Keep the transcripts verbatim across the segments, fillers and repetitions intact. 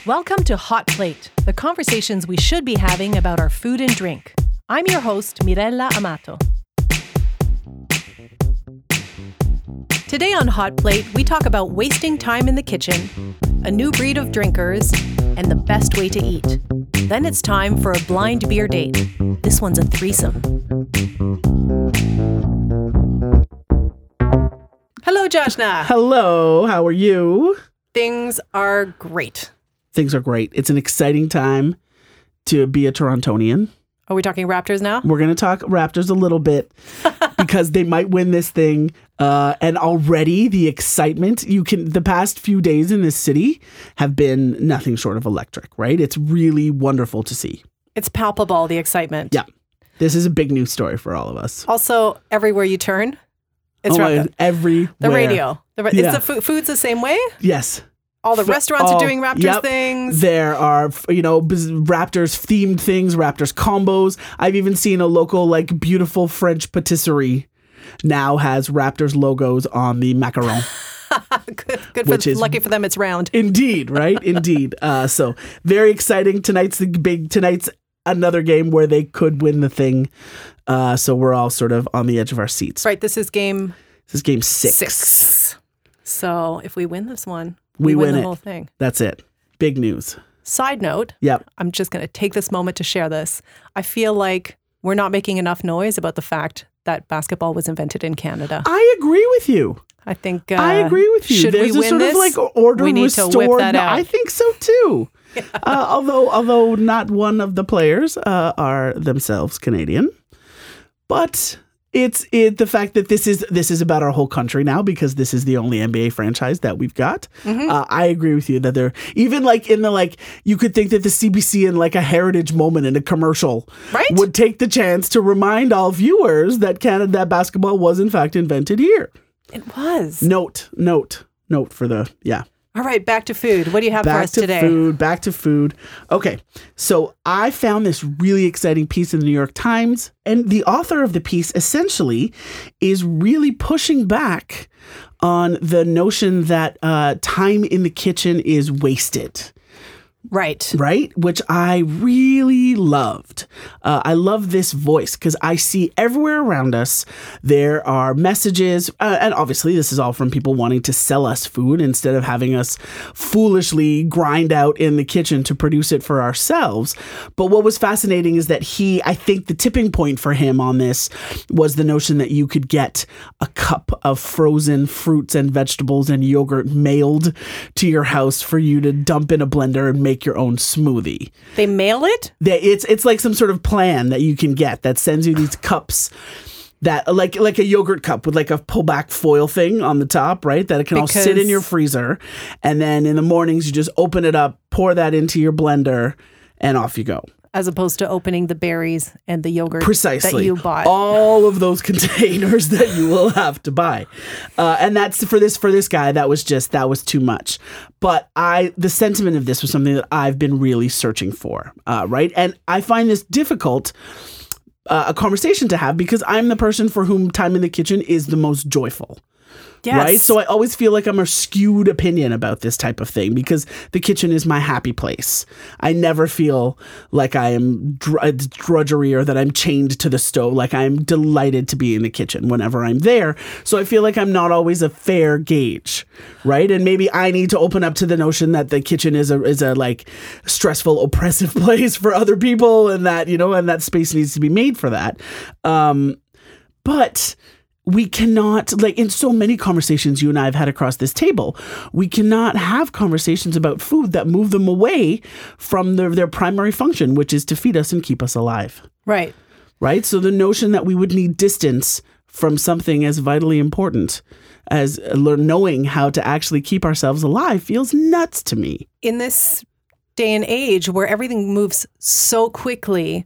Welcome to Hot Plate, the conversations we should be having about our food and drink. I'm your host, Mirella Amato. Today on Hot Plate, we talk about wasting time in the kitchen, a new breed of drinkers, and the best way to eat. Then it's time for a blind beer date. This one's a threesome. Hello, Joshna. Hello, how are you? Things are great. Things are great. It's an exciting time to be a Torontonian. Are we talking Raptors now? We're going to talk Raptors a little bit because they might win this thing. Uh, and already the excitement, you can, the past few days in this city have been nothing short of electric, right? It's really wonderful to see. It's palpable, the excitement. Yeah. This is a big news story for all of us. Also, everywhere you turn, it's oh my, Raptors. Everywhere. The radio. The, ra- Yeah. Is the food, food's the same way? Yes. All the F- restaurants all- are doing Raptors yep. things. There are, you know, biz- Raptors themed things, Raptors combos. I've even seen a local, like, beautiful French patisserie now has Raptors logos on the macaron. good, good for Which is- lucky for them. It's round. Indeed, right? Indeed. Uh, so very exciting. Tonight's the big. Tonight's another game where they could win the thing. Uh, so we're all sort of on the edge of our seats. Right. This is game This is game six. six. So if we win this one, We we, win, win the it. whole thing. That's it. Big news. Side note. Yep. I'm just going to take this moment to share this. I feel like we're not making enough noise about the fact that basketball was invented in Canada. I agree with you. I think uh, I agree with you. Should There's we a win sort this? of like order we need restored. to whip that No, out. I think so too. uh, although, although not one of the players uh, are themselves Canadian, but it's it the fact that this is this is about our whole country now because this is the only N B A franchise that we've got. Mm-hmm. Uh, I agree with you that they're even like in the like you could think that the C B C in like a heritage moment in a commercial Right? would take the chance to remind all viewers that Canada that basketball was in fact invented here. It was. Note, note, note for the yeah. All right, back to food. What do you have for Back us to today? food, back to food. Okay, so I found this really exciting piece in the New York Times, and the author of the piece essentially is really pushing back on the notion that uh, time in the kitchen is wasted. Right. Right? Which I really loved. Uh, I love this voice because I see everywhere around us there are messages. Uh, and obviously, this is all from people wanting to sell us food instead of having us foolishly grind out in the kitchen to produce it for ourselves. But what was fascinating is that he, I think the tipping point for him on this was the notion that you could get a cup of frozen fruits and vegetables and yogurt mailed to your house for you to dump in a blender and make your own smoothie. They mail it? That it's it's like some sort of plan that you can get that sends you these cups that like like a yogurt cup with like a pullback foil thing on the top, right? That it can all sit in Because- your freezer, and then in the mornings you just open it up, pour that into your blender, and off you go. As opposed to opening the berries and the yogurt Precisely. that you bought. All of those containers that you will have to buy. Uh, and that's for this for this guy, that was just, that was too much. But I, the sentiment of this was something that I've been really searching for, uh, right? And I find this difficult, uh, a conversation to have because I'm the person for whom time in the kitchen is the most joyful. Yes. Right? So I always feel like I'm a skewed opinion about this type of thing because the kitchen is my happy place. I never feel like I am dr- drudgery or that I'm chained to the stove. Like I'm delighted to be in the kitchen whenever I'm there. So I feel like I'm not always a fair gauge, right? And maybe I need to open up to the notion that the kitchen is a is a like stressful, oppressive place for other people, and that, you know, and that space needs to be made for that. Um, but we cannot, like in so many conversations you and I have had across this table, we cannot have conversations about food that move them away from their, their primary function, which is to feed us and keep us alive. Right. Right? So the notion that we would need distance from something as vitally important as learn, knowing how to actually keep ourselves alive feels nuts to me. In this day and age where everything moves so quickly,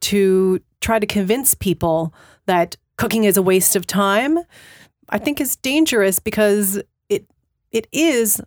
to try to convince people that cooking is a waste of time, I think is dangerous because it it is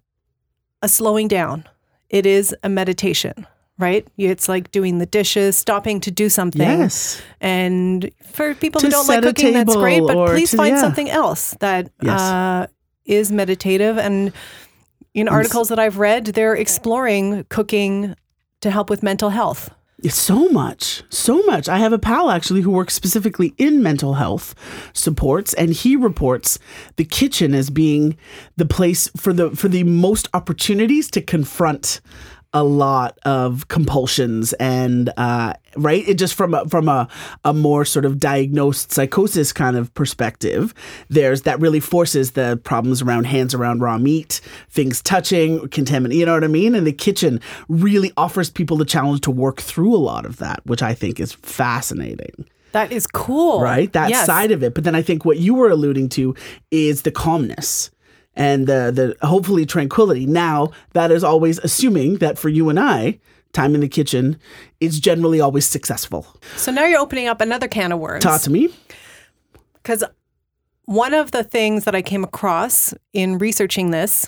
a slowing down. It is a meditation, right? It's like doing the dishes, stopping to do something. Yes. And for people To who don't like set a cooking, that's great, table but or please to- find yeah. something else that Yes. uh, is meditative. And In articles that I've read, they're exploring cooking to help with mental health. It's so much, so much. I have a pal actually who works specifically in mental health supports, and he reports the kitchen as being the place for the for the most opportunities to confront a lot of compulsions and uh, right. It just from a, from a a more sort of diagnosed psychosis kind of perspective. There's that really forces the problems around hands around raw meat, things touching, contaminant. You know what I mean? And the kitchen really offers people the challenge to work through a lot of that, which I think is fascinating. That is cool, right? That yes. side of it. But then I think what you were alluding to is the calmness. And the, the hopefully tranquility. Now, that is always assuming that for you and I, time in the kitchen is generally always successful. So now you're opening up another can of worms. Talk to me. Because one of the things that I came across in researching this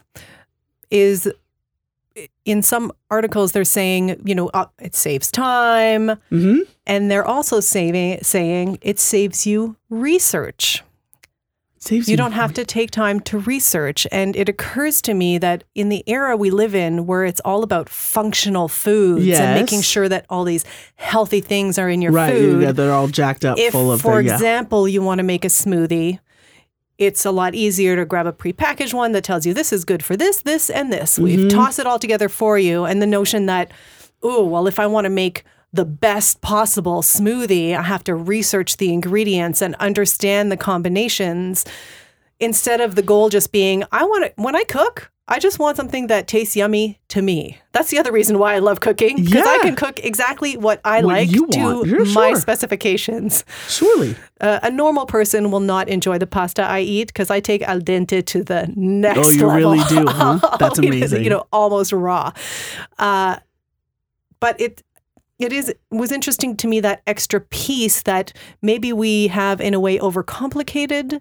is in some articles they're saying, you know, uh, it saves time. Mm-hmm. And they're also saving, saying it saves you research. Saves you, you don't have to take time to research. And it occurs to me that in the era we live in where it's all about functional foods yes. and making sure that all these healthy things are in your right. food. Yeah, they're all jacked up if, full of for the, example, yeah. you want to make a smoothie, it's a lot easier to grab a prepackaged one that tells you this is good for this, this, and this. Mm-hmm. We've tossed it all together for you. And the notion that, oh, well, if I want to make the best possible smoothie, I have to research the ingredients and understand the combinations instead of the goal just being, I want to, when I cook, I just want something that tastes yummy to me. That's the other reason why I love cooking, because yeah. I can cook exactly what I what like you to want. You're my sure. specifications. Surely. Uh, a normal person will not enjoy the pasta I eat because I take al dente to the next level. Oh, you level. really do, huh? That's amazing. You know, almost raw. Uh, but it it is was interesting to me, that extra piece that maybe we have in a way overcomplicated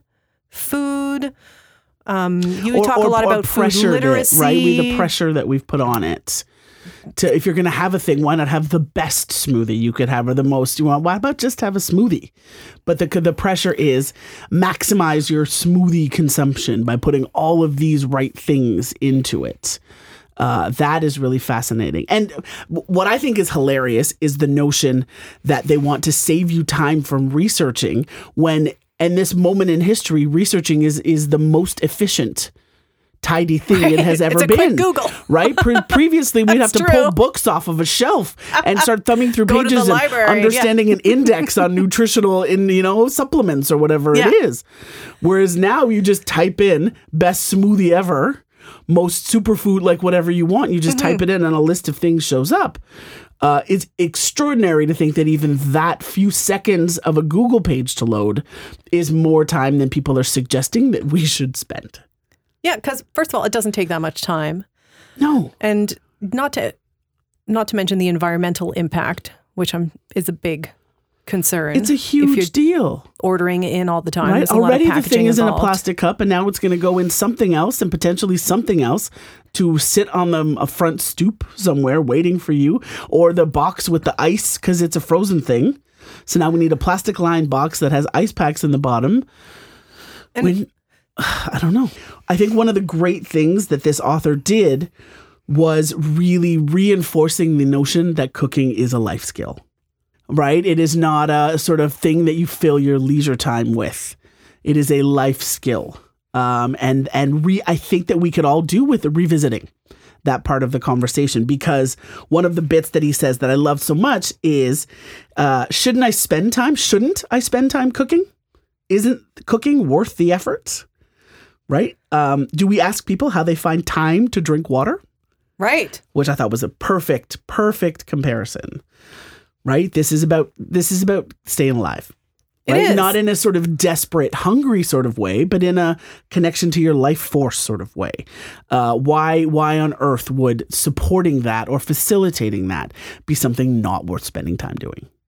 food. Um, you or, talk or, a lot about food literacy, it, right? We, the pressure that we've put on it. To if you're going to have a thing, why not have the best smoothie you could have, or the most you want? Why about just have a smoothie? But the the pressure is maximize your smoothie consumption by putting all of these right things into it. Uh, that is really fascinating. And w- what I think is hilarious is the notion that they want to save you time from researching when, in this moment in history, researching is is the most efficient, tidy thing right. it has ever it's a been. Quick Google. Right? Pre- previously, we'd have to true. pull books off of a shelf and start thumbing through Go pages and library, understanding yeah. an index on nutritional, in you know, supplements or whatever yeah. it is. Whereas now you just type in best smoothie ever, most superfood, like whatever you want. You just mm-hmm. type it in and a list of things shows up. Uh, it's extraordinary to think that even that few seconds of a Google page to load is more time than people are suggesting that we should spend. Yeah, because first of all, it doesn't take that much time. No. And not to not to mention the environmental impact, which I'm, is a big concern. It's a huge deal. Ordering in all the time. Right? There's a Already lot of the thing is involved. in a plastic cup, and now it's going to go in something else and potentially something else to sit on the, a front stoop somewhere waiting for you, or the box with the ice because it's a frozen thing. So now we need a plastic lined box that has ice packs in the bottom. And when, I don't know. I think one of the great things that this author did was really reinforcing the notion that cooking is a life skill. Right? It is not a sort of thing that you fill your leisure time with. It is a life skill. Um, and and re- I think that we could all do with the revisiting that part of the conversation, because one of the bits that he says that I love so much is, uh, shouldn't I spend time? Shouldn't I spend time cooking? Isn't cooking worth the effort? Right? Um, do we ask people how they find time to drink water? Right. Which I thought was a perfect, perfect comparison. Right? This is about this is about staying alive. Right? It is. Not in a sort of desperate, hungry sort of way, but in a connection to your life force sort of way. Uh, why why on earth would supporting that or facilitating that be something not worth spending time doing?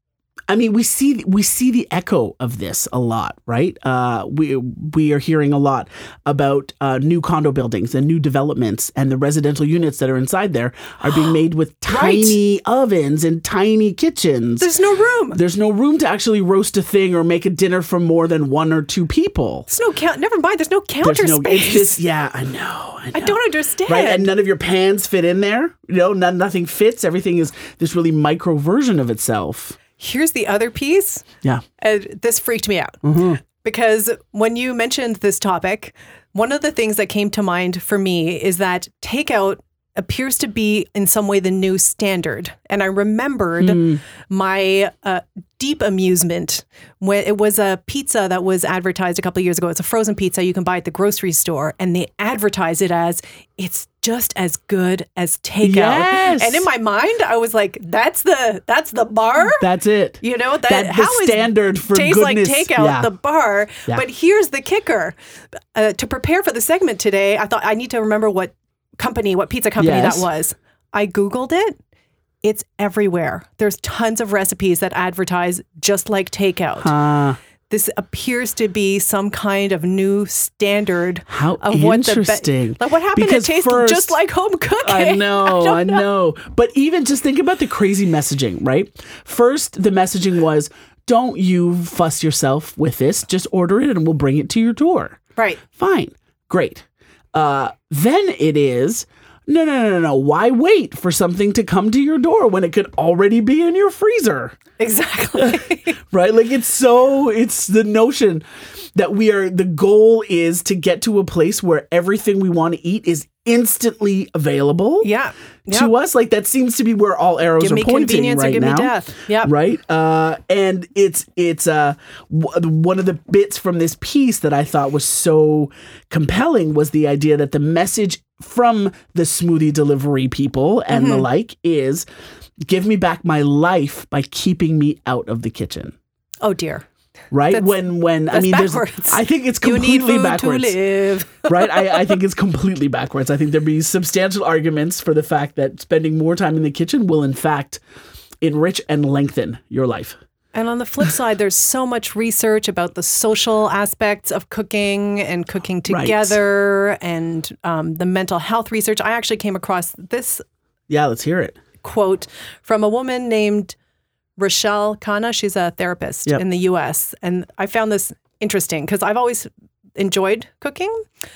I mean, we see we see the echo of this a lot, right? Uh, we we are hearing a lot about uh, new condo buildings and new developments, and the residential units that are inside there are being made with tiny right. ovens and tiny kitchens. There's no room. There's no room to actually roast a thing or make a dinner for more than one or two people. There's no count. Never mind. There's no counter there's no, space. It's just, yeah, I know, I know. I don't understand. Right, and none of your pans fit in there. You know, none, nothing fits. Everything is this really micro version of itself. Here's the other piece. Yeah. Uh, this freaked me out. Mm-hmm. Because when you mentioned this topic, one of the things that came to mind for me is that takeout appears to be in some way the new standard. And I remembered mm. my uh, deep amusement when it was a pizza that was advertised a couple of years ago. It's a frozen pizza you can buy at the grocery store, and they advertise it as it's just as good as takeout. Yes. And in my mind, I was like, "That's the that's the bar. That's it. You know that That's how the standard is for tastes goodness. like takeout Yeah. the bar." Yeah. But here's the kicker: uh, to prepare for the segment today, I thought I need to remember what company, what pizza company Yes. that was. I Googled it. It's everywhere. There's tons of recipes that advertise just like takeout. Uh, This appears to be some kind of new standard. How of what the interesting. Be- like what happened Because to taste first- just like home cooking? I know, I, I know. know. But even just think about the crazy messaging, right? First, the messaging was, don't you fuss yourself with this. Just order it and we'll bring it to your door. Right. Fine. Great. Uh, then it is, no, no, no, no, no. Why wait for something to come to your door when it could already be in your freezer? Exactly. Right? Like it's so, it's the notion that we are, the goal is to get to a place where everything we want to eat is instantly available Yeah. to Yep. us. Like that seems to be where all arrows Give are me pointing convenience right or give now. me death. Yep. Right? Uh, and it's, it's uh, w- one of the bits from this piece that I thought was so compelling was the idea that the message from the smoothie delivery people and Mm-hmm. the like is, give me back my life by keeping me out of the kitchen. Oh dear. Right? That's- when, when, I that's mean, there's, backwards. I think it's You need completely food backwards. to live. Right? I, I think it's completely backwards. I think there'd be substantial arguments for the fact that spending more time in the kitchen will, in fact, enrich and lengthen your life. And on the flip side, there's so much research about the social aspects of cooking and cooking Right. together and um, the mental health research. I actually came across this Yeah, let's hear it. quote from a woman named Rochelle Khanna. She's a therapist Yep. in the U S. And I found this interesting because I've always enjoyed cooking.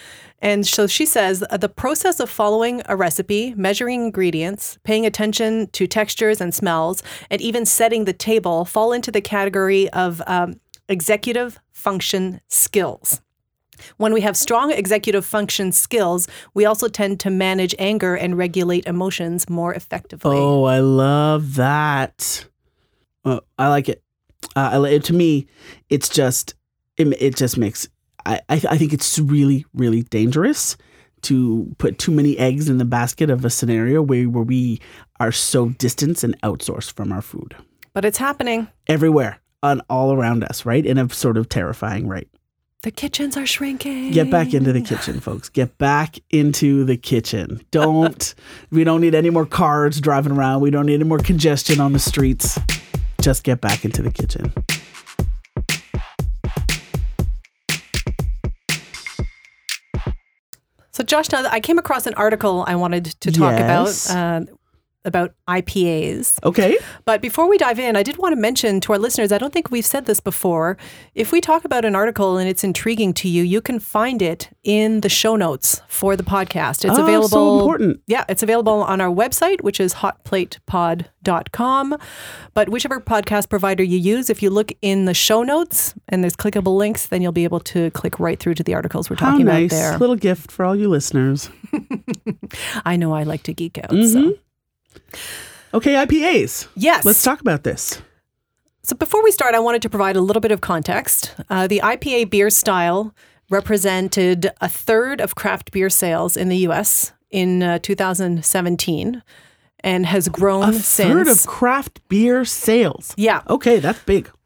And so she says uh, the process of following a recipe, measuring ingredients, paying attention to textures and smells, and even setting the table fall into the category of um, executive function skills. When we have strong executive function skills, we also tend to manage anger and regulate emotions more effectively. Oh, I love that. Uh, I like it. Uh, I, li- to me, it's just, it, it just makes, I, I, I think it's really, really dangerous to put too many eggs in the basket of a scenario where, where we are so distant and outsourced from our food. But it's happening. Everywhere and all around us, right? In a sort of terrifying rate. The kitchens are shrinking. Get back into the kitchen, folks. Get back into the kitchen. Don't, we don't need any more cars driving around. We don't need any more congestion on the streets. Just get back into the kitchen. So, Josh, now I came across an article I wanted to talk Yes. about. Uh, about I P As. Okay. But before we dive in, I did want to mention to our listeners, I don't think we've said this before. If we talk about an article and it's intriguing to you, you can find it in the show notes for the podcast. It's Oh, available. so important. Yeah, it's available on our website, which is hot plate pod dot com. But whichever podcast provider you use, if you look in the show notes and there's clickable links, then you'll be able to click right through to the articles we're How talking nice. about there. Little gift for all you listeners. I know I like to geek out. Mm-hmm. So. Okay, I P As. Yes. Let's talk about this. So before we start, I wanted to provide a little bit of context. Uh, the I P A beer style represented a third of craft beer sales in the U S in uh, two thousand seventeen and has grown A since. third of craft beer sales. Yeah. Okay, that's big.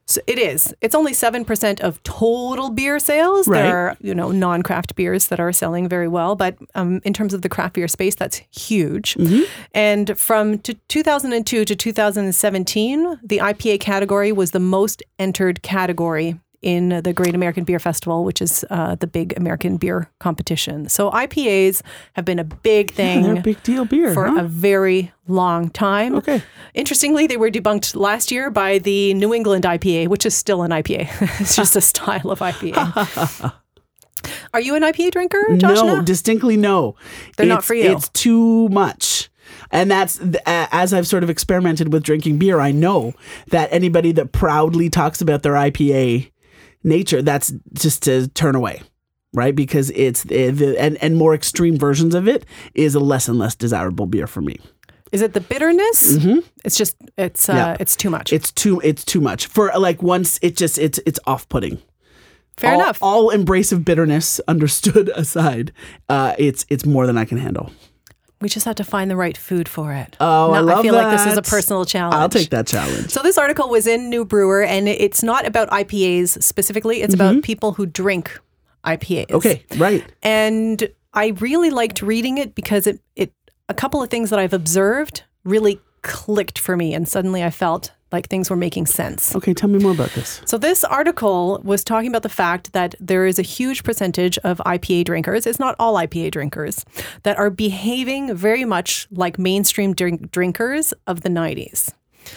So it is. It's only seven percent of total beer sales. Right. There are, you know, non-craft beers that are selling very well. But um, in terms of the craft beer space, that's huge. Mm-hmm. And from t- two thousand two to two thousand seventeen, the I P A category was the most entered category in the Great American Beer Festival, which is uh, the big American beer competition. So I P As have been a big thing. Yeah, they're a big deal beer. For huh? a very long time. Okay. Interestingly, they were debunked last year by the New England I P A, which is still an I P A. It's just a style of I P A. Are you an I P A drinker, Joshua? No, distinctly no. They're it's, not for you. It's too much. And that's, as I've sort of experimented with drinking beer, I know that anybody that proudly talks about their I P A nature, that's just to turn away, right? Because it's the, the and, and more extreme versions of it is a less and less desirable beer for me. Is it the bitterness? Mm-hmm. It's just, it's uh, Yeah. it's too much. It's too it's too much for like once it just it's it's off-putting. Fair all, enough. All embrace of bitterness understood aside, uh, it's it's more than I can handle. We just have to find the right food for it. Oh, I love I feel that. like this is a personal challenge. I'll take that challenge. So this article was in New Brewer, and it's not about I P As specifically. It's about people who drink I P As. Okay, right. And I really liked reading it because it, it a couple of things that I've observed really clicked for me, and suddenly I felt like things were making sense. Okay, tell me more about this. So this article was talking about the fact that there is a huge percentage of I P A drinkers, it's not all I P A drinkers, that are behaving very much like mainstream drink- drinkers of the nineties.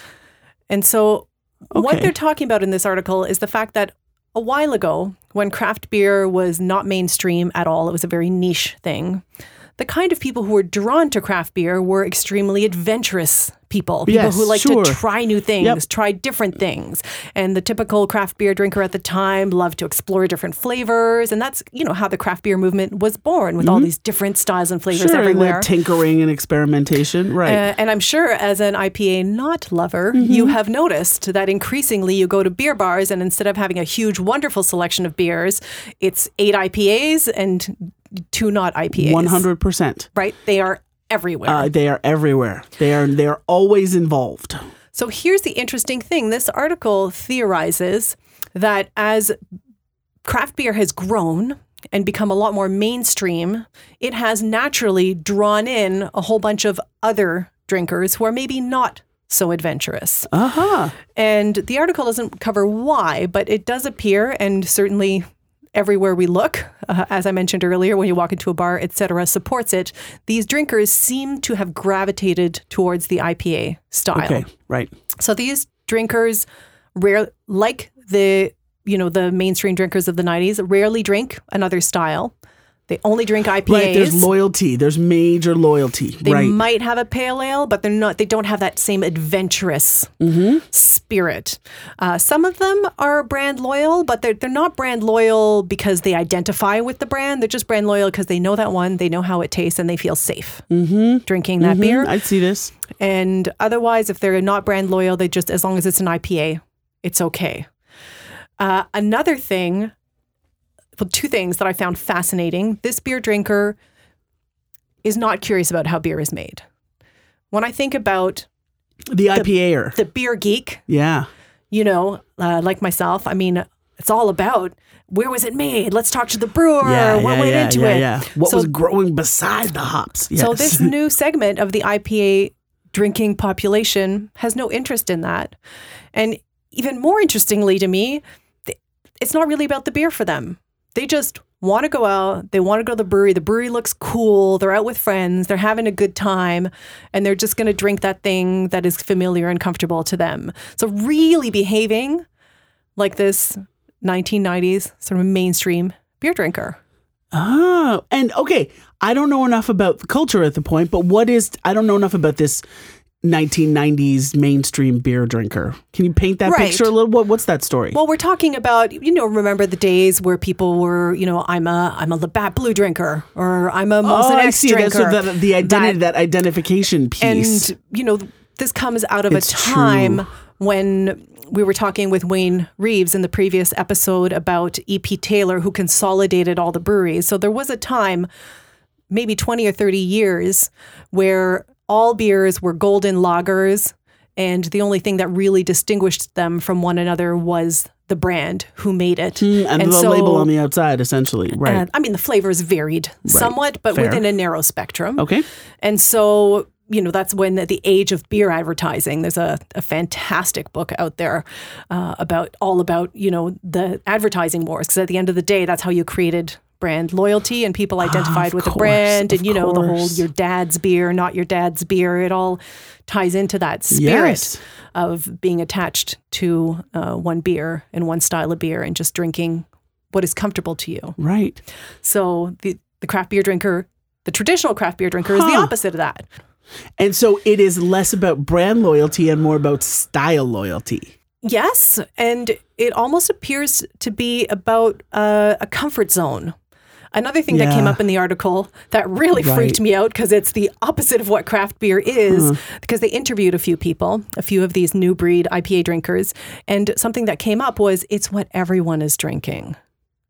And so what Okay. they're talking about in this article is the fact that a while ago, when craft beer was not mainstream at all, it was a very niche thing, the kind of people who were drawn to craft beer were extremely adventurous people. People Yes, who like sure. to try new things, Yep. try different things. And the typical craft beer drinker at the time loved to explore different flavors. And that's, you know, how the craft beer movement was born, with all these different styles and flavors Sure, and everywhere. the tinkering and experimentation, right? Uh, and I'm sure as an I P A not lover, you have noticed that increasingly you go to beer bars and instead of having a huge, wonderful selection of beers, it's eight I P As and two not I P As. One hundred percent. Right? They are everywhere. Uh, they are everywhere. They are they are always involved. So here's the interesting thing. This article theorizes that as craft beer has grown and become a lot more mainstream, it has naturally drawn in a whole bunch of other drinkers who are maybe not so adventurous. Uh huh. And the article doesn't cover why, but it does appear, and certainly everywhere we look, uh, as I mentioned earlier, when you walk into a bar, et cetera, supports it. These drinkers seem to have gravitated towards the I P A style. Okay, right. So these drinkers, rare, like the you know the mainstream drinkers of the nineties, rarely drink another style. They only drink I P As. Right, there's loyalty. There's major loyalty. They right. might have a pale ale, but they're not. They don't have that same adventurous Mm-hmm. spirit. Uh, some of them are brand loyal, but they're they're not brand loyal because they identify with the brand. They're just brand loyal because they know that one, they know how it tastes, and they feel safe Mm-hmm. drinking that Mm-hmm. beer. I see this. And otherwise, if they're not brand loyal, they just, as long as it's an I P A, it's okay. Uh, another thing. Well, two things that I found fascinating. This beer drinker is not curious about how beer is made. When I think about The I P A-er. the beer geek, Yeah. you know, uh, like myself, I mean, it's all about where was it made? Let's talk to the brewer. Yeah, what yeah, went yeah, into yeah, it? yeah. What So- was growing beside the hops? Yes. So this new segment of the I P A drinking population has no interest in that. And even more interestingly to me, th- it's not really about the beer for them. They just want to go out. They want to go to the brewery. The brewery looks cool. They're out with friends. They're having a good time. And they're just going to drink that thing that is familiar and comfortable to them. So really behaving like this nineteen nineties sort of mainstream beer drinker. Oh, and okay, I don't know enough about the culture at the point, but what is, I don't know enough about this nineteen nineties mainstream beer drinker. Can you paint that Right. picture a little? What, what's that story? Well, we're talking about, you know, remember the days where people were, you know, I'm a I'm a Labatt Blue drinker, or I'm a Molson oh, I X see. That's drinker. so the, the identity, that, That- identification piece. And, you know, this comes out of It's a time true. when we were talking with Wayne Reeves in the previous episode about E P Taylor, who consolidated all the breweries. So there was a time, maybe twenty or thirty years, where all beers were golden lagers And the only thing that really distinguished them from one another was the brand who made it. Mm, and, and the so, label on the outside, essentially. Right. Uh, I mean, the flavors varied right. somewhat, but Fair. within a narrow spectrum. Okay. And so, you know, that's when the, the age of beer advertising. There's a, a fantastic book out there uh, about all about, you know, the advertising wars. Because at the end of the day, that's how you created brand loyalty and people identified with course, the brand. And, you know, course. the whole your dad's beer, not your dad's beer. It all ties into that spirit yes. of being attached to uh, one beer and one style of beer and just drinking what is comfortable to you. Right. So the, the craft beer drinker, the traditional craft beer drinker huh. is the opposite of that. And so it is less about brand loyalty and more about style loyalty. Yes. And it almost appears to be about uh, a comfort zone. Another thing yeah. that came up in the article that really right. freaked me out because it's the opposite of what craft beer is, uh-huh. because they interviewed a few people, a few of these new breed I P A drinkers, and something that came up was it's what everyone is drinking.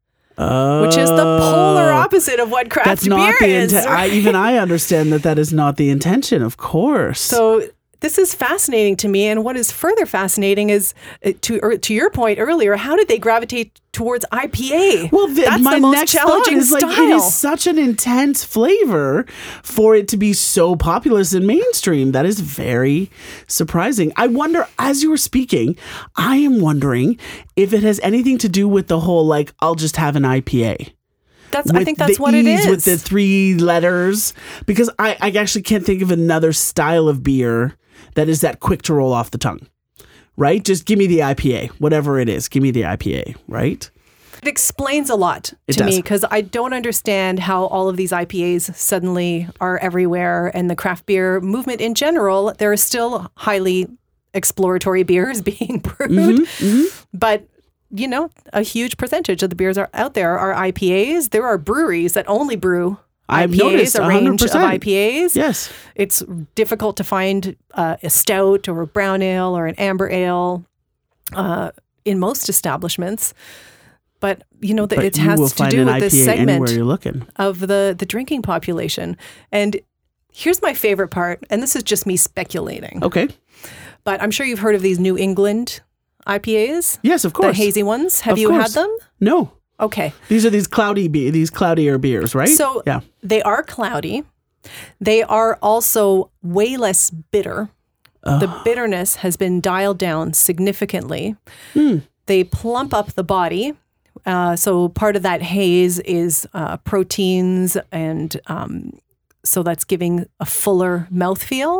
Uh, Which is the polar opposite of what craft that's not beer the is. Inten- right? I, even I understand that that is not the intention, of course. So this is fascinating to me. And what is further fascinating is, uh, to er, to your point earlier, how did they gravitate towards I P A? Well, the, that's my the most next challenging thought is like style. it is such an intense flavor for it to be so populous and mainstream. That is very surprising. I wonder, as you were speaking, I am wondering if it has anything to do with the whole, like, I'll just have an I P A. That's, I think that's what it is. With the three letters. Because I, I actually can't think of another style of beer that is that quick to roll off the tongue. Right? Just give me the I P A. Whatever it is. Give me the I P A. Right? It explains a lot it to does. me because I don't understand how all of these I P As suddenly are everywhere. And the craft beer movement in general, there are still highly exploratory beers being brewed. Mm-hmm, mm-hmm. But you know, a huge percentage of the beers are out there are I P As. There are breweries that only brew I've I P As, noticed, a range one hundred percent. of I P As. Yes. It's difficult to find uh, a stout or a brown ale or an amber ale uh, in most establishments. But, you know, the, but it you has will to find do an with I P A this segment anywhere you're looking. of the, the drinking population. And here's my favorite part, and this is just me speculating. Okay. But I'm sure you've heard of these New England I P As. Yes, of course. The hazy ones. Have of you course. had them? No. Okay. These are these cloudy, be- these cloudier beers, right? So yeah. they are cloudy. They are also way less bitter. Oh. The bitterness has been dialed down significantly. Mm. They plump up the body. Uh, so part of that haze is uh, proteins, and um, so that's giving a fuller mouthfeel.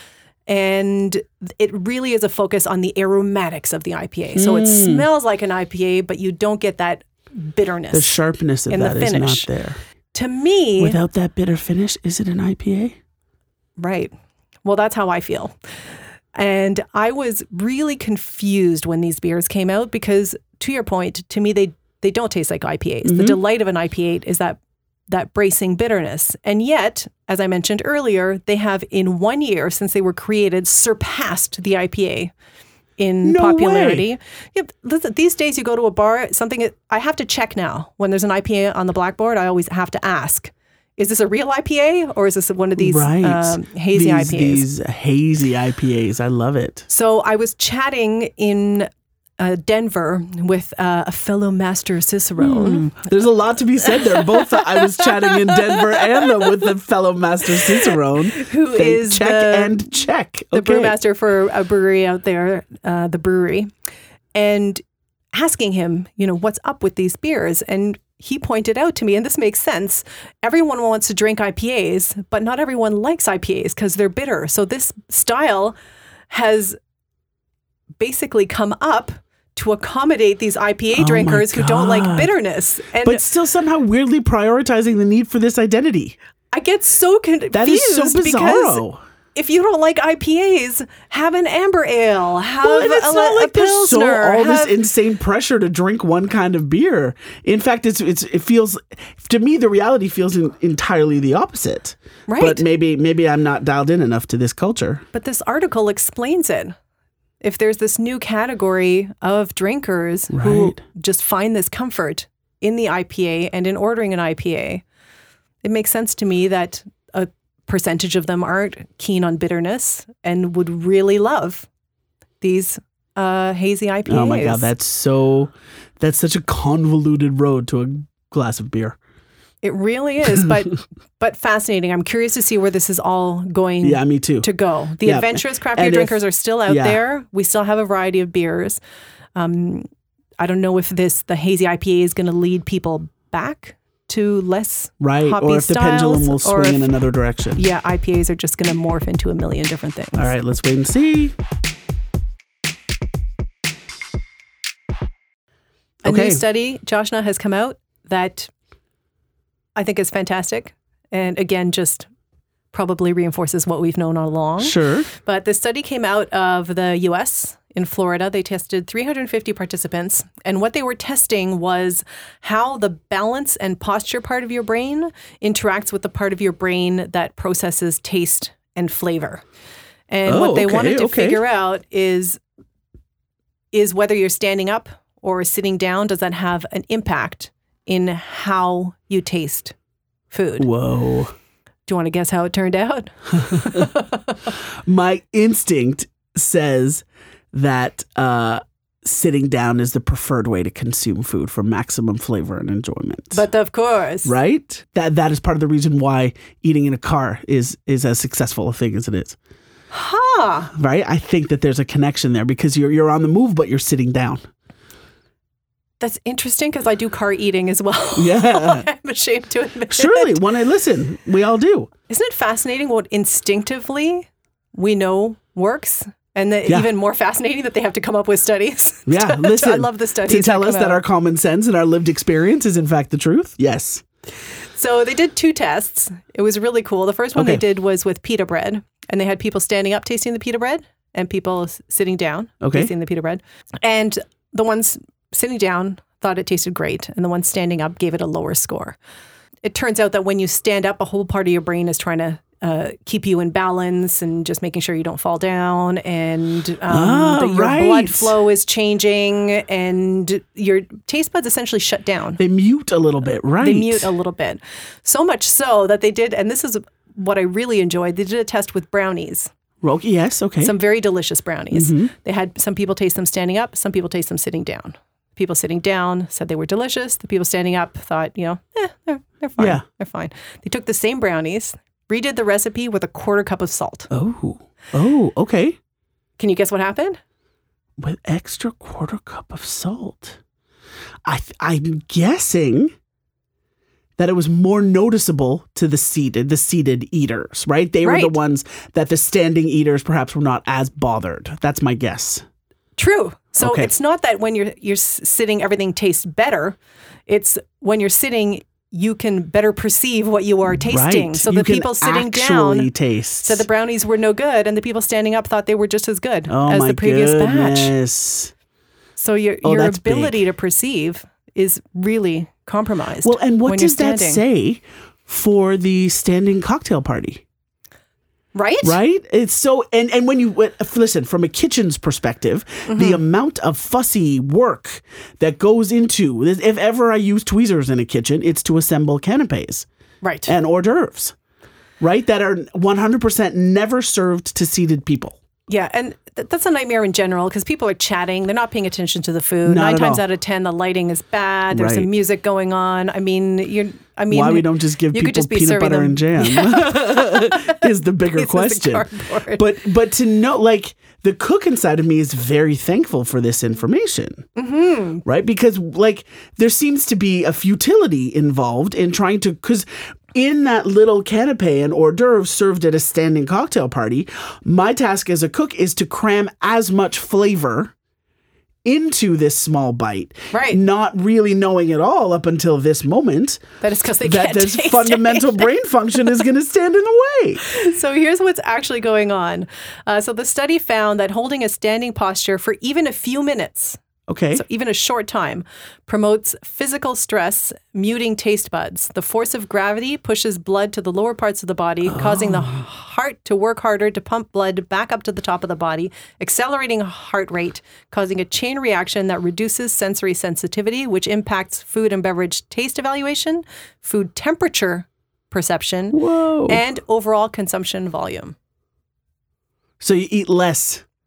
And it really is a focus on the aromatics of the I P A. So mm. it smells like an I P A, but you don't get that bitterness. The sharpness of in that the is finish. not there. To me... Without that bitter finish, is it an I P A? Right. Well, that's how I feel. And I was really confused when these beers came out because, to your point, to me, they, they don't taste like I P As. Mm-hmm. The delight of an I P A is that that bracing bitterness. And yet, as I mentioned earlier, they have in one year since they were created surpassed the I P A in no popularity. Way. Yeah, listen, these days you go to a bar, something I have to check now. When there's an I P A on the blackboard, I always have to ask, is this a real I P A or is this one of these right. um, hazy these, I P As? These hazy I P As. I love it. So I was chatting in Uh, Denver with uh, a fellow master cicerone. Hmm. There's a lot to be said there. Both uh, I was chatting in Denver and uh, with the fellow master cicerone, who Think is check the, and check. The okay. brewmaster for a brewery out there, uh, the brewery, and asking him, you know, what's up with these beers, and he pointed out to me, and this makes sense. Everyone wants to drink I P As, but not everyone likes I P As because they're bitter. So this style has basically come up to accommodate these I P A oh drinkers who don't like bitterness. And but still somehow weirdly prioritizing the need for this identity. I get so confused. That is so bizarro. If you don't like I P As, have an amber ale, have well, and it's a, not a like there's so pilsner, all have, this insane pressure to drink one kind of beer. In fact, it's it's it feels to me the reality feels in, entirely the opposite. Right. But maybe maybe I'm not dialed in enough to this culture. But this article explains it. If there's this new category of drinkers right. who just find this comfort in the I P A and in ordering an I P A, it makes sense to me that a percentage of them aren't keen on bitterness and would really love these uh, hazy I P As. Oh my God, that's so, that's such a convoluted road to a glass of beer. It really is, but but fascinating. I'm curious to see where this is all going Yeah, me too. to go. The Yeah. adventurous craft beer And if- drinkers are still out yeah. there. We still have a variety of beers. Um, I don't know if this the hazy I P A is going to lead people back to less Right, hoppy or if the pendulum will styles, or swing if- in another direction. Yeah, I P As are just going to morph into a million different things. All right, let's wait and see. A Okay. new study, Joshna, has come out that I think is fantastic. And again, just probably reinforces what we've known all along. Sure. But the study came out of the U S in Florida. They tested three hundred fifty participants. And what they were testing was how the balance and posture part of your brain interacts with the part of your brain that processes taste and flavor. And Oh, what they okay, wanted to okay. figure out is, is whether you're standing up or sitting down, does that have an impact in how you taste food? Whoa. Do you want to guess how it turned out? My instinct says that uh, sitting down is the preferred way to consume food for maximum flavor and enjoyment. But of course. right? That that is part of the reason why eating in a car is is as successful a thing as it is. Huh. Right? I think that there's a connection there because you're you're on the move, but you're sitting down. That's interesting because I do car eating as well. Yeah. I'm ashamed to admit Surely, it. when I listen, we all do. Isn't it fascinating what instinctively we know works? And that Yeah. even more fascinating that they have to come up with studies. Yeah, to- listen. I love the studies. To tell that us come that out. our common sense and our lived experience is in fact the truth? Yes. So they did two tests. It was really cool. The first one Okay. they did was with pita bread, and they had people standing up tasting the pita bread and people s- sitting down Okay. tasting the pita bread. And the ones sitting down thought it tasted great, and the ones standing up gave it a lower score. It turns out that when you stand up, a whole part of your brain is trying to uh, keep you in balance and just making sure you don't fall down, and um, Ah, that your right. blood flow is changing, and your taste buds essentially shut down. They mute a little bit, right? They mute a little bit. So much so that they did, and this is what I really enjoyed, they did a test with brownies, Okay, yes, okay. some very delicious brownies. They had some people taste them standing up, some people taste them sitting down. People sitting down said they were delicious. The people standing up thought, you know, eh, they're, they're fine. Yeah. They're fine. They took the same brownies, redid the recipe with a quarter cup of salt. Oh, oh, okay. Can you guess what happened? With extra quarter cup of salt. I th- I'm guessing that it was more noticeable to the seated, the seated eaters, right? They were Right. the ones that the standing eaters perhaps were not as bothered. That's my guess. True. So Okay. it's not that when you're you're s- sitting, everything tastes better. It's when you're sitting, you can better perceive what you are tasting. Right. So You the can people sitting actually down taste. said the brownies were no good, and the people standing up thought they were just as good oh as my the previous batch. goodness. So your Oh, your that's ability to perceive is really compromised. Well, and what when you're does that standing. say for the standing cocktail party? Right? Right? It's so, and, and when you listen from a kitchen's perspective, Mm-hmm. the amount of fussy work that goes into, if ever I use tweezers in a kitchen, it's to assemble canapes Right. and hors d'oeuvres, right? That are one hundred percent never served to seated people. Yeah, and th- that's a nightmare in general because people are chatting. They're not paying attention to the food. Not Nine at times all. out of ten, the lighting is bad. There's Right. some music going on. I mean, you're. I mean, Why we don't just give you people could just be peanut serving butter them- and jam is the bigger Pieces of question. cardboard. But but to know, like the cook inside of me is very thankful for this information, mm-hmm. right? Because like there seems to be a futility involved in trying to, because in that little canapé and hors d'oeuvres served at a standing cocktail party, my task as a cook is to cram as much flavor into this small bite, Right. not really knowing at all up until this moment That is because they that can't this taste fundamental anything. brain function is going to stand in the way. So here's what's actually going on. Uh, so the study found that holding a standing posture for even a few minutes, Okay. so even a short time, promotes physical stress, muting taste buds. The force of gravity pushes blood to the lower parts of the body, causing the heart to work harder to pump blood back up to the top of the body, accelerating heart rate, causing a chain reaction that reduces sensory sensitivity, which impacts food and beverage taste evaluation, food temperature perception, Whoa. and overall consumption volume. So you eat less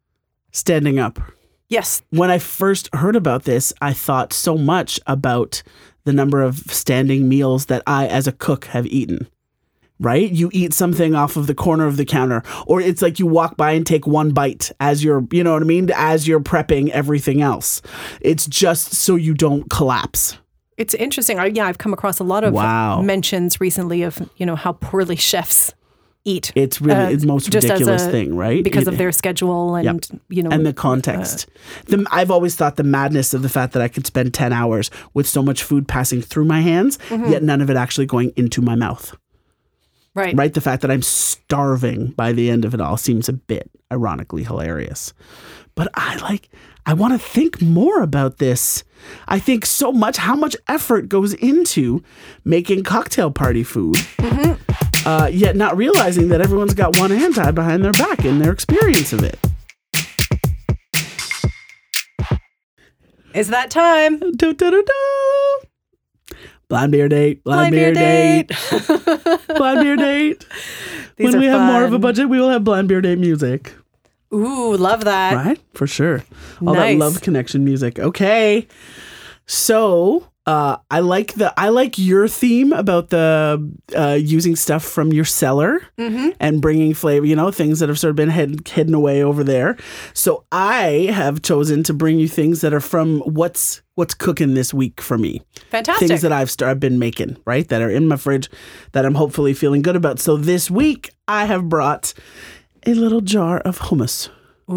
Standing up. Yes. When I first heard about this, I thought so much about the number of standing meals that I, as a cook, have eaten. Right? You eat something off of the corner of the counter, or it's like you walk by and take one bite as you're, you know what I mean? As you're prepping everything else. It's just so you don't collapse. It's interesting. I, yeah, I've come across a lot of Wow. mentions recently of, you know, how poorly chefs eat. It's really uh, it's the most just as ridiculous a- thing, right? because It- of their schedule and, Yep. you know. and the context. the, I've always thought the madness of the fact that I could spend ten hours with so much food passing through my hands, Mm-hmm. yet none of it actually going into my mouth. Right. Right? The fact that I'm starving by the end of it all seems a bit ironically hilarious. But I like, I want to think more about this. I think so much how much effort goes into making cocktail party food, Mm-hmm. uh, yet not realizing that everyone's got one hand tied behind their back in their experience of it. It's that time. Do, do, do, do. Blind beer date, blind, Blind beer, beer date, blind beer date. These when are we have more of a fun. budget, we will have blind beer date music. Ooh, love that. Right? For sure. All Nice. that love connection music. Okay. So uh, I like the I like your theme about the uh, using stuff from your cellar Mm-hmm. and bringing flavor, you know, things that have sort of been hid, hidden away over there. So I have chosen to bring you things that are from what's what's cooking this week for me. Fantastic. Things that I've started been making, right? That are in my fridge that I'm hopefully feeling good about. So this week I have brought a little jar of hummus.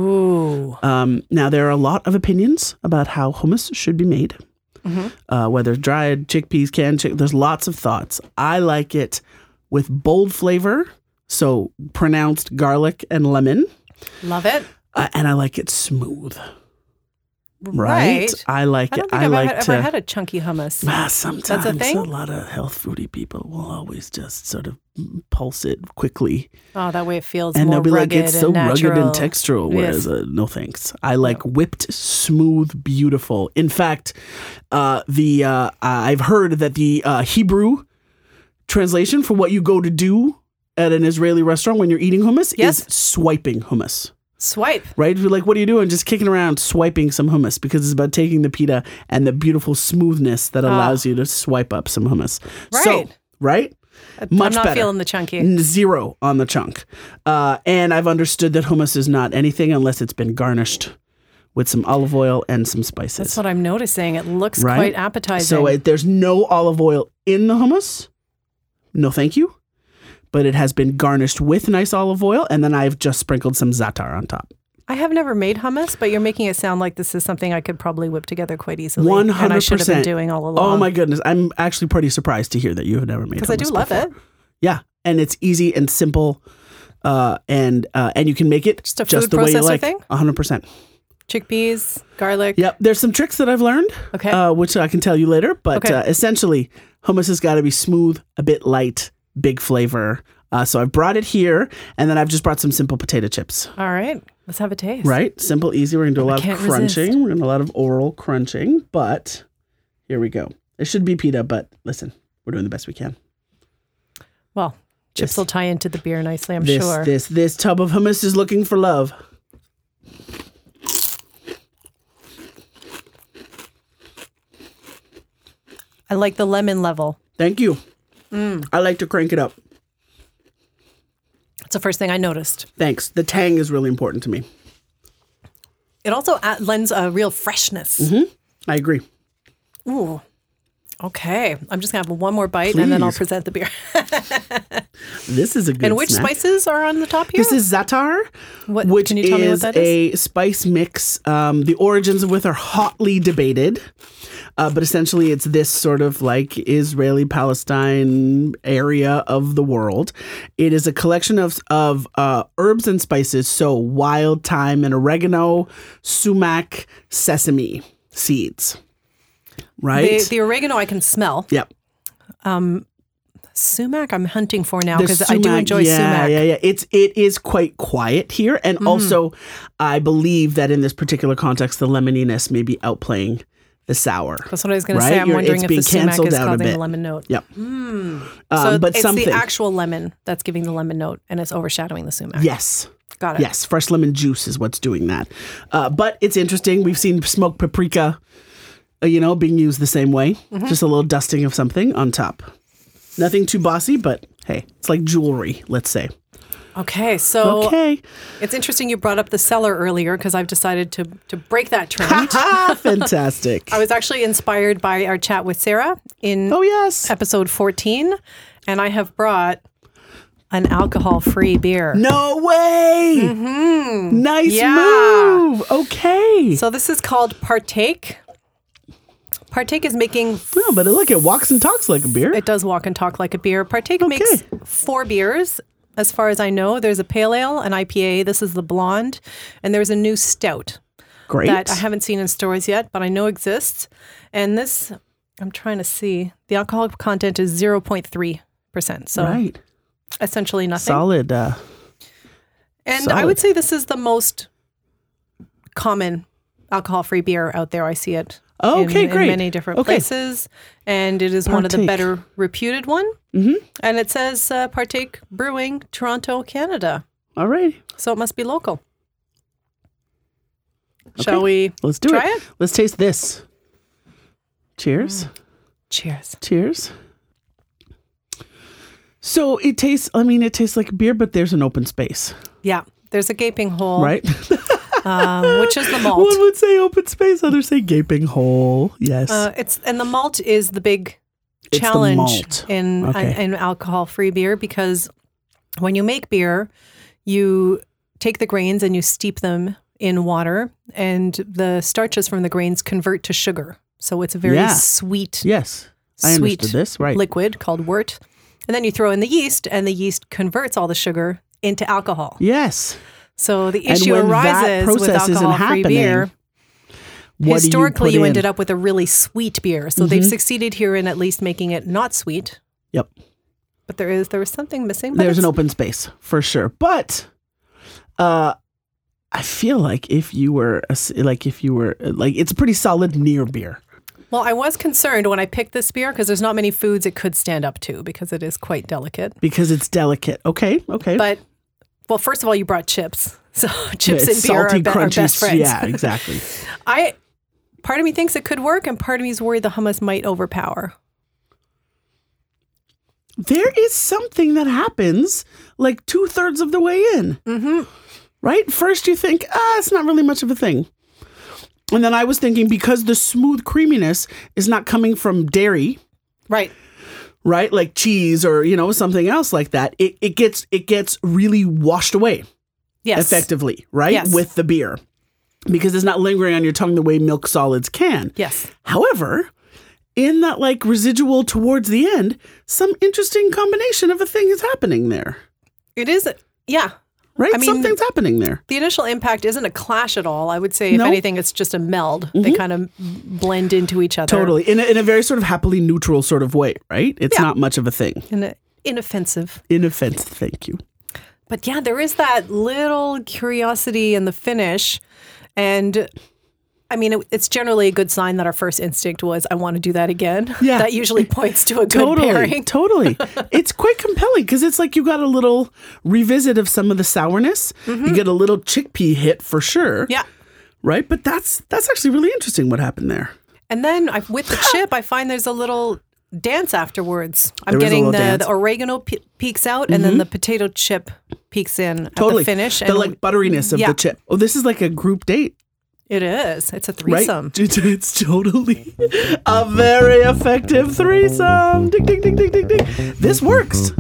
Ooh. Um, now, there are a lot of opinions about how hummus should be made, Mm-hmm. uh, whether dried chickpeas, canned chick. There's lots of thoughts. I like it with bold flavor, so pronounced garlic and lemon, Love it. uh, and I like it smooth. Right? Right. I like I don't it. think I I've like ever, to. ever had a chunky hummus. Ah, sometimes That's a thing? lot of health foodie people will always just sort of pulse it quickly. Oh, that way it feels And more they'll be like, rugged it's so and natural. rugged and textural. Whereas, Yes. uh, no thanks. I like whipped, smooth, beautiful. In fact, uh, the uh, I've heard that the uh, Hebrew translation for what you go to do at an Israeli restaurant when you're eating hummus Yes. is swiping hummus. Swipe. Right? You're like, what are you doing? Just kicking around, swiping some hummus because it's about taking the pita and the beautiful smoothness that allows you to swipe up some hummus. So, Right. right? I'm Much not better. feeling the chunky. N- Zero on the chunk. Uh, and I've understood that hummus is not anything unless it's been garnished with some olive oil and some spices. That's what I'm noticing. It looks Right? quite appetizing. So it, there's no olive oil in the hummus. No, thank you. But it has been garnished with nice olive oil, and then I've just sprinkled some za'atar on top. I have never made hummus, but you're making it sound like this is something I could probably whip together quite easily. one And hundred I should have been percent. doing all along. Oh my goodness. I'm actually pretty surprised to hear that you have never made hummus Because I do love before. it. Yeah, and it's easy and simple, uh, and uh, and you can make it Just a the food way you processor like. thing? one hundred percent. Chickpeas, garlic. Yep, there's some tricks that I've learned, Okay. uh, which I can tell you later. But Okay. uh, essentially, hummus has got to be smooth, a bit light, big flavor. Uh, so I've brought it here, and then I've just brought some simple potato chips. All right. Let's have a taste. Right, simple, easy. We're gonna do a I lot of can't crunching. resist. We're gonna do a lot of oral crunching. But here we go. It should be pita, but listen, we're doing the best we can. Well, chips This- will tie into the beer nicely, I'm this sure. this this tub of hummus is looking for love. I like the lemon level. Thank you. Mm. I like to crank it up. It's the first thing I noticed. Thanks. The tang is really important to me. It also add- lends a real freshness. Mm-hmm. I agree. Ooh. Okay. I'm just going to have one more bite and then I'll Please. present the beer. This is a good And which snack. spices are on the top here? This is za'atar, What- which can you tell me what is that is? a spice mix. Um, the origins of which are hotly debated, uh, but essentially it's this sort of like Israeli-Palestine area of the world. It is a collection of of uh, herbs and spices, so wild thyme and oregano, sumac, sesame seeds. Right? The, the oregano I can smell. Yep. Sumac I'm hunting for now The because I do sumac, enjoy yeah, sumac. Yeah, yeah, It's it is quite quiet here, and Mm-hmm. also I believe that in this particular context, the lemoniness may be outplaying the sour. That's what I was going Right? to say. I'm You're- wondering it's if being the sumac canceled is out a causing bit. the lemon note. Yep. Um, So but it's something. the actual lemon that's giving the lemon note and it's overshadowing the sumac. Yes. Got it. Yes, fresh lemon juice is what's doing that. Uh, but it's interesting. We've seen smoked paprika, uh, you know, being used the same way. Mm-hmm. Just a little dusting of something on top. Nothing too bossy, but hey, it's like jewelry, let's say. Okay, so okay. It's interesting you brought up the cellar earlier because I've decided to to break that trend. Fantastic. I was actually inspired by our chat with Sarah in oh, yes. episode fourteen, and I have brought an alcohol-free beer. No way! Mm-hmm. Nice yeah. move. Okay. So this is called Partake. Partake is making... No, but look, it walks and talks like a beer. It does walk and talk like a beer. Partake okay. makes four beers. As far as I know, there's a pale ale, an I P A. This is the blonde. And there's a new stout. Great. That I haven't seen in stores yet, but I know exists. And this, I'm trying to see, the alcohol content is zero point three percent. So right. essentially nothing. Solid. Uh, and solid. I would say this is the most common alcohol-free beer out there. I see it oh, okay, in, great. in many different okay. places. And it is Partake. One of the better reputed one. Mm-hmm. And it says uh, Partake Brewing, Toronto, Canada. All right. So it must be local. Okay. Shall we Let's do try it. it? Let's taste this. Cheers. Mm. Cheers. Cheers. So it tastes, I mean, it tastes like beer, but there's an open space. Yeah. There's a gaping hole. Right? um, which is the malt. One would say open space, others say gaping hole. Yes. Uh, it's and the malt is the big it's challenge the malt. in okay. in alcohol-free beer because when you make beer, you take the grains and you steep them in water, and the starches from the grains convert to sugar. So it's a very yeah. sweet, yes, I sweet understood this. Right. liquid called wort. And then you throw in the yeast, and the yeast converts all the sugar into alcohol. Yes. So the And issue when that arises with process isn't alcohol-free happening, beer. what Historically, do you, you put ended in? up with a really sweet beer. So Mhm. they've succeeded here in at least making it not sweet. Yep. But there is there was something missing. But There's an it's- open space for sure. But uh, I feel like if you were a s like if you were like it's a pretty solid near beer. Well, I was concerned when I picked this beer because there's not many foods it could stand up to because it is quite delicate. Because it's delicate. Okay. Okay. But well, first of all, you brought chips. So chips Yeah, and beer salty, are, be- are crunchy, best friends. Yeah, exactly. I part of me thinks it could work, and part of me is worried the hummus might overpower. There is something that happens like two thirds of the way in. Mm-hmm. Right? First you think, ah, it's not really much of a thing. And then I was thinking because the smooth creaminess is not coming from dairy, Right. right? Like cheese or, you know, something else like that. It it gets it gets really washed away Yes. effectively, right? Yes. With the beer. Because it's not lingering on your tongue the way milk solids can. Yes. However, in that like residual towards the end, some interesting combination of a thing is happening there. It is. Yeah. Right? I mean, Something's happening there. The initial impact isn't a clash at all. I would say, if No. anything, it's just a meld. They kind of blend into each other. Totally. In a, in a very sort of happily neutral sort of way, right? It's Yeah. not much of a thing. In a, inoffensive. Inoffensive. Thank you. But yeah, there is that little curiosity in the finish. And I mean, it, it's generally a good sign that our first instinct was, I want to do that again. Yeah. That usually points to a good Totally. pairing. Totally. It's quite compelling because it's like you got a little revisit of some of the sourness. You get a little chickpea hit for sure. Yeah. Right? But that's that's actually really interesting what happened there. And then I, with the chip, I find there's a little dance afterwards. I'm There is a getting the, little dance. the oregano pe- peeks out, and then the potato chip peeks in Totally. at the finish. The and like butteriness of yeah. the chip. Oh, this is like a group date. It is. It's a Right? threesome. It's, it's totally a very effective threesome. Ding, ding, ding, ding, ding, ding. This works.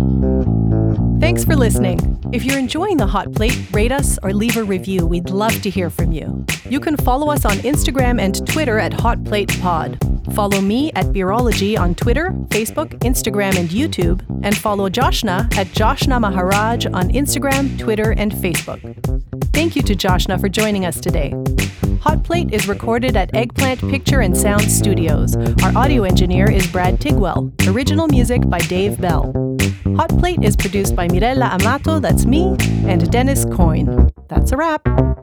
Thanks for listening. If you're enjoying The Hot Plate, rate us or leave a review. We'd love to hear from you. You can follow us on Instagram and Twitter at Hot Plate Pod. Follow me at Beerology on Twitter, Facebook, Instagram, and YouTube. And follow Joshna at Joshna Maharaj on Instagram, Twitter, and Facebook. Thank you to Joshna for joining us today. Hot Plate is recorded at Eggplant Picture and Sound Studios. Our audio engineer is Brad Tigwell. Original music by Dave Bell. Hot Plate is produced by Mirella Amato, that's me, and Dennis Coyne. That's a wrap.